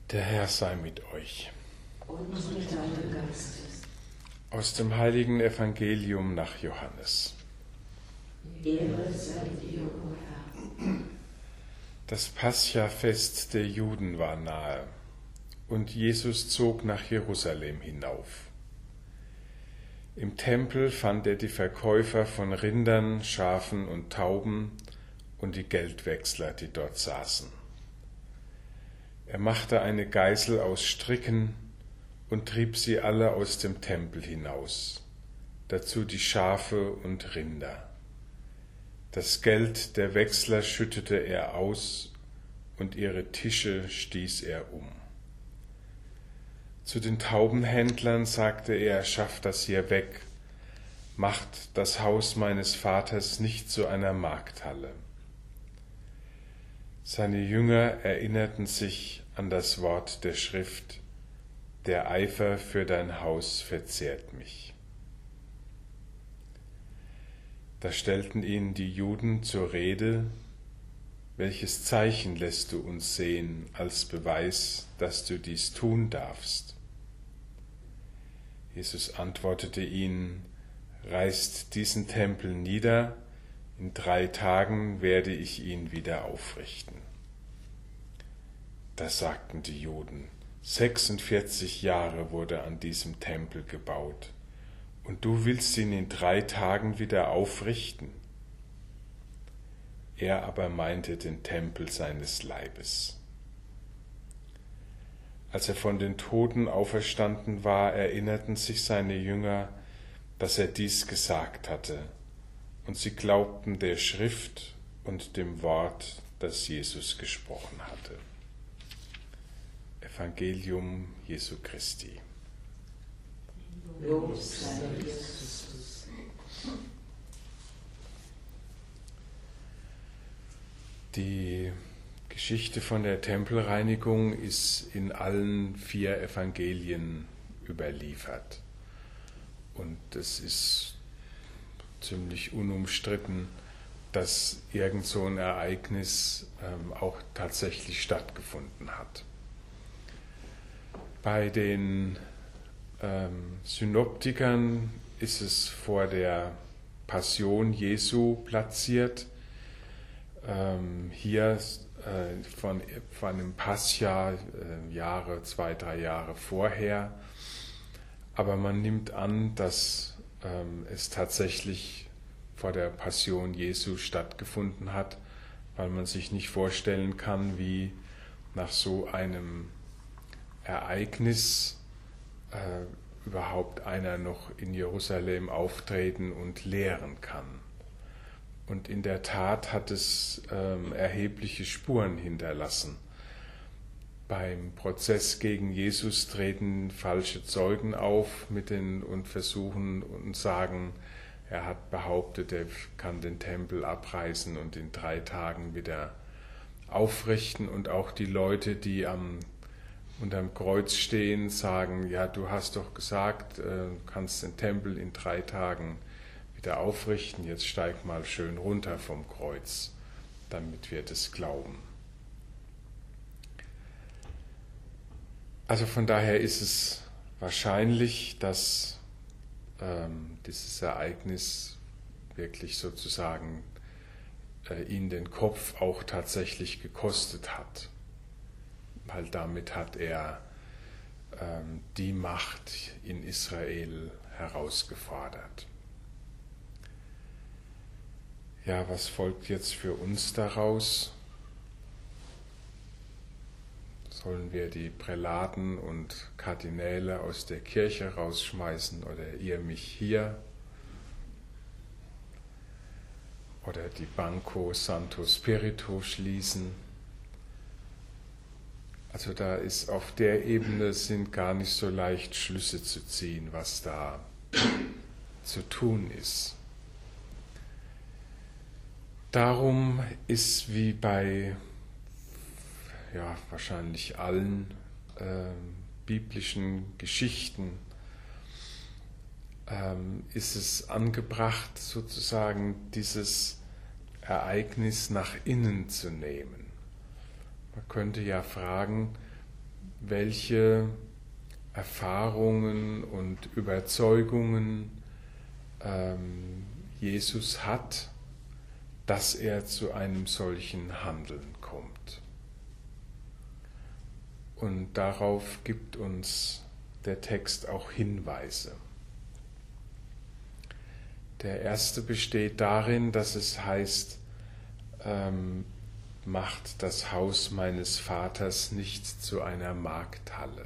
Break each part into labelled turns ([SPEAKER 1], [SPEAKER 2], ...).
[SPEAKER 1] Der Herr sei mit euch.
[SPEAKER 2] Und mit deinem Geist.
[SPEAKER 1] Aus dem heiligen Evangelium nach Johannes.
[SPEAKER 2] Ehre sei dir, o Herr.
[SPEAKER 1] Das Paschafest der Juden war nahe, und Jesus zog nach Jerusalem hinauf. Im Tempel fand er die Verkäufer von Rindern, Schafen und Tauben und die Geldwechsler, die dort saßen. Er machte eine Geißel aus Stricken und trieb sie alle aus dem Tempel hinaus, dazu die Schafe und Rinder. Das Geld der Wechsler schüttete er aus und ihre Tische stieß er um. Zu den Taubenhändlern sagte er, schafft das hier weg, macht das Haus meines Vaters nicht zu einer Markthalle. Seine Jünger erinnerten sich an das Wort der Schrift, der Eifer für dein Haus verzehrt mich. Da stellten ihn die Juden zur Rede, welches Zeichen lässt du uns sehen als Beweis, dass du dies tun darfst? Jesus antwortete ihnen, reißt diesen Tempel nieder, in 3 Tagen werde ich ihn wieder aufrichten. Da sagten die Juden, 46 Jahre wurde an diesem Tempel gebaut, und du willst ihn in 3 Tagen wieder aufrichten? Er aber meinte den Tempel seines Leibes. Als er von den Toten auferstanden war, erinnerten sich seine Jünger, dass er dies gesagt hatte, und sie glaubten der Schrift und dem Wort, das Jesus gesprochen hatte. Evangelium Jesu Christi.
[SPEAKER 2] Lob sei dir, Christus.
[SPEAKER 1] Die Geschichte von der Tempelreinigung ist in allen 4 Evangelien überliefert. Und es ist ziemlich unumstritten, dass irgend so ein Ereignis auch tatsächlich stattgefunden hat. Bei den Synoptikern ist es vor der Passion Jesu platziert. Hier von einem Pascha 2, 3 Jahre vorher. Aber man nimmt an, dass es tatsächlich vor der Passion Jesu stattgefunden hat, weil man sich nicht vorstellen kann, wie nach so einem Ereignis überhaupt einer noch in Jerusalem auftreten und lehren kann. Und in der Tat hat es erhebliche Spuren hinterlassen. Beim Prozess gegen Jesus treten falsche Zeugen auf und versuchen und sagen, er hat behauptet, er kann den Tempel abreißen und in 3 Tagen wieder aufrichten. Und auch die Leute, die unterm Kreuz stehen, sagen, ja, du hast doch gesagt, du kannst den Tempel in 3 Tagen wieder aufrichten, jetzt steig mal schön runter vom Kreuz, damit wir das glauben. Also von daher ist es wahrscheinlich, dass dieses Ereignis wirklich sozusagen ihn den Kopf auch tatsächlich gekostet hat, weil damit hat er die Macht in Israel herausgefordert. Ja, was folgt jetzt für uns daraus? Sollen wir die Prälaten und Kardinäle aus der Kirche rausschmeißen oder ihr mich hier? Oder die Banco Santo Spirito schließen? Also da ist auf der Ebene sind gar nicht so leicht Schlüsse zu ziehen, was da zu tun ist. Darum ist wie bei wahrscheinlich allen biblischen Geschichten ist es angebracht, sozusagen dieses Ereignis nach innen zu nehmen. Man könnte ja fragen, welche Erfahrungen und Überzeugungen Jesus hat, dass er zu einem solchen Handeln kommt. Und darauf gibt uns der Text auch Hinweise. Der erste besteht darin, dass es heißt, macht das Haus meines Vaters nicht zu einer Markthalle.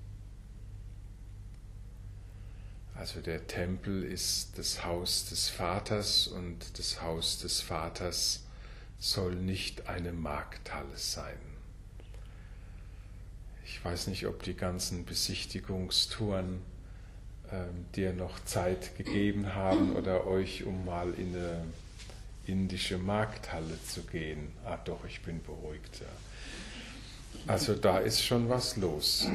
[SPEAKER 1] Also der Tempel ist das Haus des Vaters und das Haus des Vaters soll nicht eine Markthalle sein. Ich weiß nicht, ob die ganzen Besichtigungstouren dir noch Zeit gegeben haben oder euch, um mal in eine indische Markthalle zu gehen. Ah doch, ich bin beruhigt. Ja. Also da ist schon was los.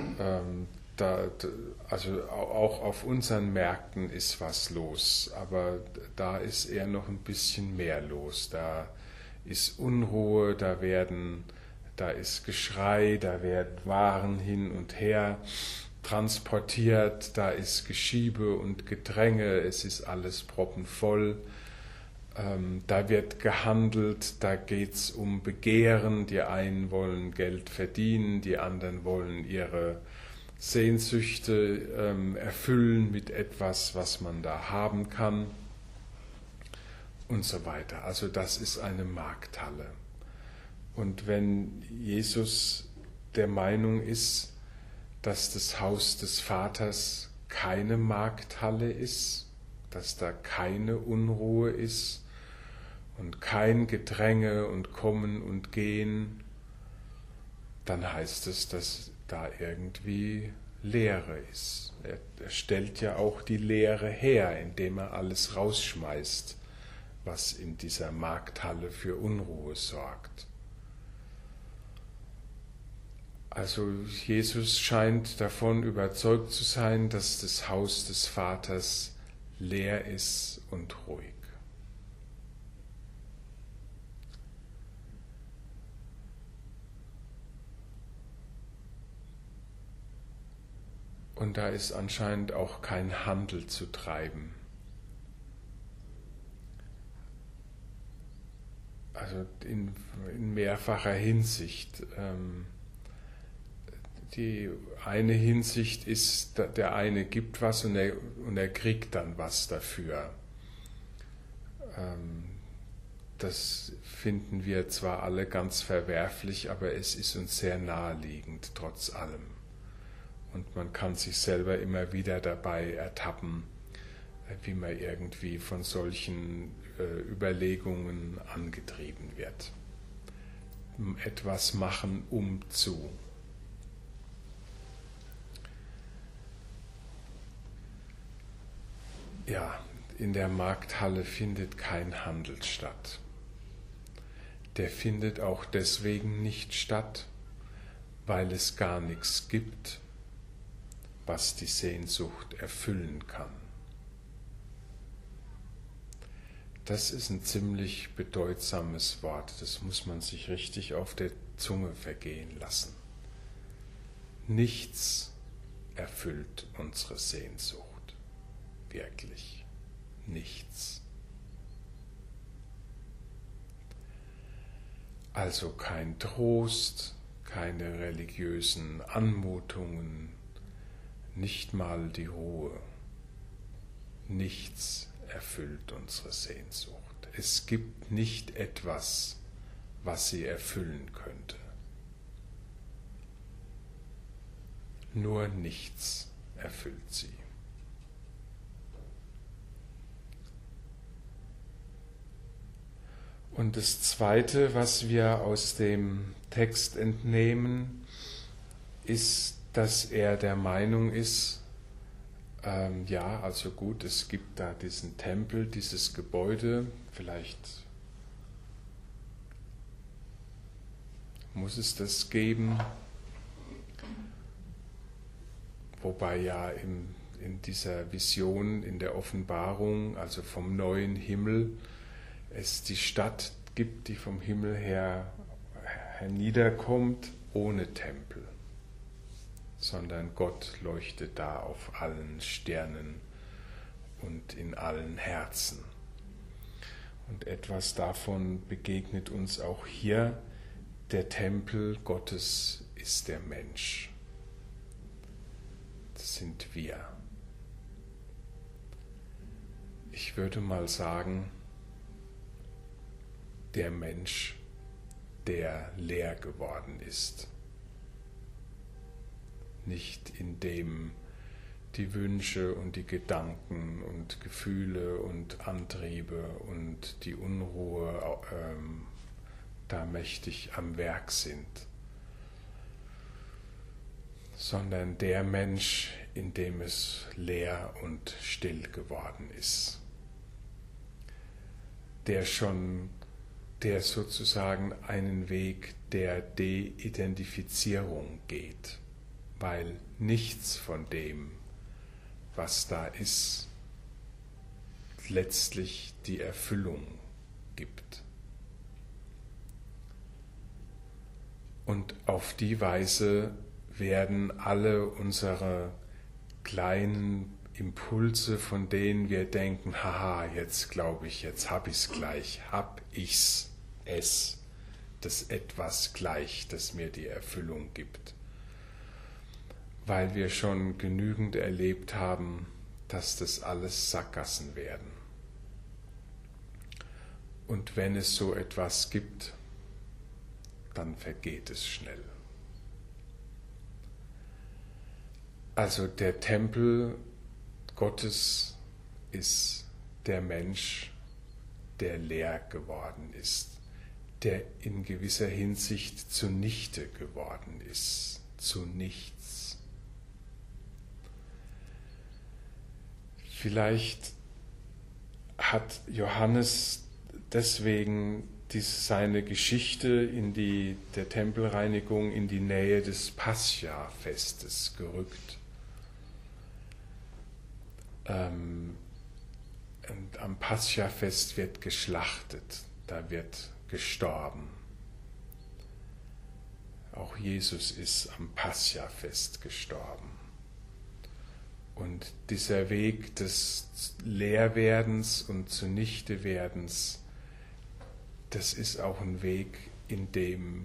[SPEAKER 1] Also auch auf unseren Märkten ist was los, aber da ist eher noch ein bisschen mehr los. Da ist Unruhe, da ist Geschrei, da werden Waren hin und her transportiert, da ist Geschiebe und Gedränge, es ist alles proppenvoll. Da wird gehandelt, da geht es um Begehren, die einen wollen Geld verdienen, die anderen wollen ihre Sehnsüchte erfüllen mit etwas, was man da haben kann und so weiter. Also das ist eine Markthalle. Und wenn Jesus der Meinung ist, dass das Haus des Vaters keine Markthalle ist, dass da keine Unruhe ist und kein Gedränge und Kommen und Gehen, dann heißt es, dass da irgendwie Leere ist. Er stellt ja auch die Leere her, indem er alles rausschmeißt, was in dieser Markthalle für Unruhe sorgt. Also Jesus scheint davon überzeugt zu sein, dass das Haus des Vaters leer ist und ruhig. Und da ist anscheinend auch kein Handel zu treiben. Also in mehrfacher Hinsicht. Die eine Hinsicht ist, der eine gibt was und er kriegt dann was dafür. Das finden wir zwar alle ganz verwerflich, aber es ist uns sehr naheliegend, trotz allem. Und man kann sich selber immer wieder dabei ertappen, wie man irgendwie von solchen Überlegungen angetrieben wird. Etwas machen, um zu. Ja, in der Markthalle findet kein Handel statt. Der findet auch deswegen nicht statt, weil es gar nichts gibt, was die Sehnsucht erfüllen kann. Das ist ein ziemlich bedeutsames Wort, das muss man sich richtig auf der Zunge vergehen lassen. Nichts erfüllt unsere Sehnsucht. Wirklich nichts. Also kein Trost, keine religiösen Anmutungen, nicht mal die Ruhe. Nichts erfüllt unsere Sehnsucht. Es gibt nicht etwas, was sie erfüllen könnte. Nur nichts erfüllt sie. Und das Zweite, was wir aus dem Text entnehmen, ist, dass er der Meinung ist, ja, also gut, es gibt da diesen Tempel, dieses Gebäude, vielleicht muss es das geben, wobei ja in dieser Vision, in der Offenbarung, also vom neuen Himmel, es die Stadt gibt, die vom Himmel her herniederkommt, ohne Tempel. sondern Gott leuchtet da auf allen Sternen und in allen Herzen. Und etwas davon begegnet uns auch hier. Der Tempel Gottes ist der Mensch. Das sind wir. Ich würde mal sagen, der Mensch, der leer geworden ist. Nicht indem die Wünsche und die Gedanken und Gefühle und Antriebe und die Unruhe da mächtig am Werk sind, sondern der Mensch, in dem es leer und still geworden ist. Der sozusagen einen Weg der De-Identifizierung geht, weil nichts von dem, was da ist, letztlich die Erfüllung gibt. Und auf die Weise werden alle unsere kleinen Impulse, von denen wir denken, haha, jetzt glaube ich, jetzt habe ich es gleich, das Etwas gleich, das mir die Erfüllung gibt. Weil wir schon genügend erlebt haben, dass das alles Sackgassen werden. Und wenn es so etwas gibt, dann vergeht es schnell. Also der Tempel Gottes ist der Mensch, der leer geworden ist, der in gewisser Hinsicht zunichte geworden ist, zu nichts. Vielleicht hat Johannes deswegen seine Geschichte der Tempelreinigung in die Nähe des Pascha-Festes gerückt. Und am Pascha-Fest wird geschlachtet, da wird gestorben. Auch Jesus ist am Pascha-Fest gestorben. Und dieser Weg des Leerwerdens und Zunichtewerdens, das ist auch ein Weg, in dem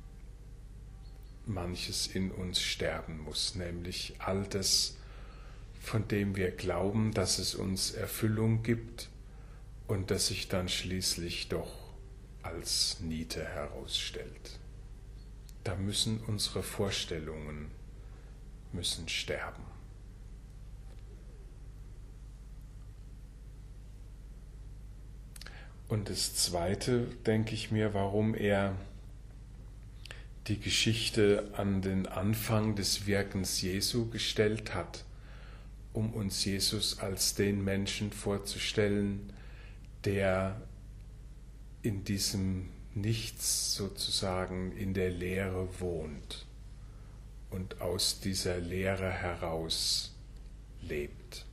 [SPEAKER 1] manches in uns sterben muss, nämlich all das, von dem wir glauben, dass es uns Erfüllung gibt und das sich dann schließlich doch als Niete herausstellt. Da müssen unsere Vorstellungen sterben. Und das Zweite, denke ich mir, warum er die Geschichte an den Anfang des Wirkens Jesu gestellt hat, um uns Jesus als den Menschen vorzustellen, der in diesem Nichts sozusagen in der Leere wohnt und aus dieser Leere heraus lebt.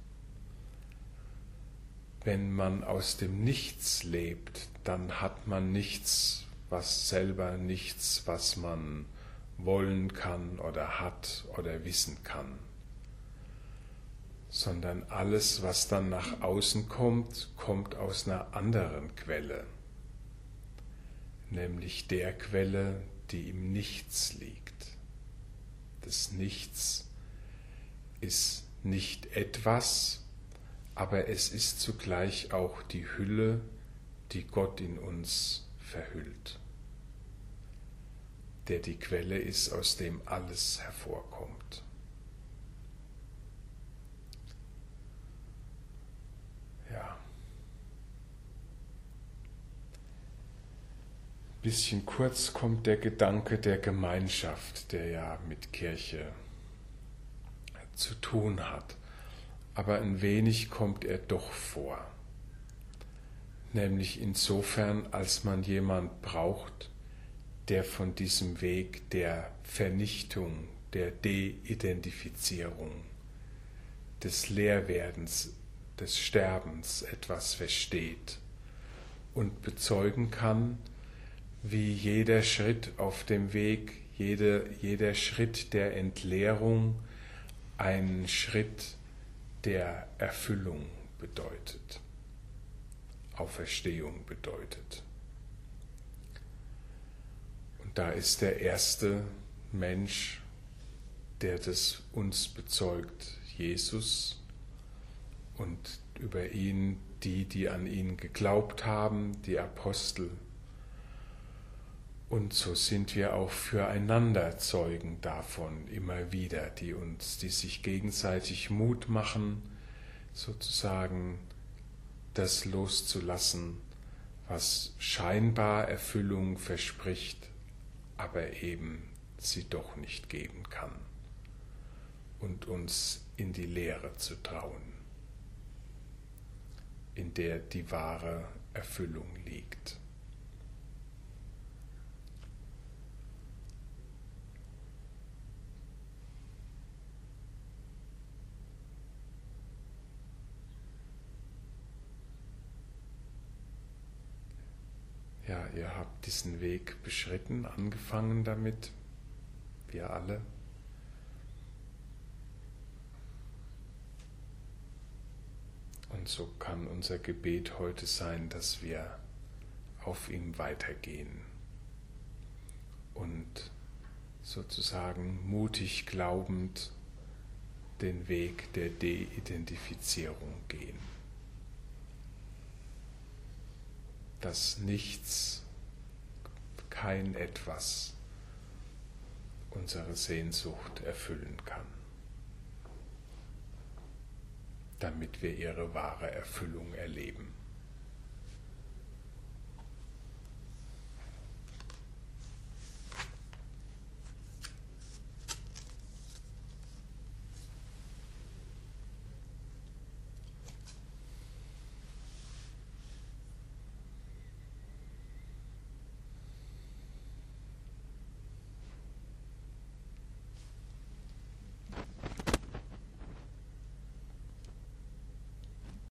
[SPEAKER 1] Wenn man aus dem Nichts lebt, dann hat man nichts, was man wollen kann oder hat oder wissen kann, sondern alles, was dann nach außen kommt, kommt aus einer anderen Quelle, nämlich der Quelle, die im Nichts liegt. Das Nichts ist nicht etwas, aber es ist zugleich auch die Hülle, die Gott in uns verhüllt, der die Quelle ist, aus dem alles hervorkommt. Ja. Ein bisschen kurz kommt der Gedanke der Gemeinschaft, der ja mit Kirche zu tun hat. Aber ein wenig kommt er doch vor. Nämlich insofern, als man jemand braucht, der von diesem Weg der Vernichtung, der De-Identifizierung, des Leerwerdens, des Sterbens etwas versteht und bezeugen kann, wie jeder Schritt auf dem Weg jeder Schritt der Entleerung einen Schritt der Erfüllung bedeutet, Auferstehung bedeutet. Und da ist der erste Mensch, der das uns bezeugt, Jesus, und über ihn die an ihn geglaubt haben, die Apostel. Und so sind wir auch füreinander Zeugen davon immer wieder, die sich gegenseitig Mut machen, sozusagen das loszulassen, was scheinbar Erfüllung verspricht, aber eben sie doch nicht geben kann, und uns in die Leere zu trauen, in der die wahre Erfüllung liegt. Ja, ihr habt diesen Weg beschritten, angefangen damit, wir alle. Und so kann unser Gebet heute sein, dass wir auf ihm weitergehen und sozusagen mutig glaubend den Weg der De-Identifizierung gehen. Dass nichts, kein Etwas unsere Sehnsucht erfüllen kann, damit wir ihre wahre Erfüllung erleben.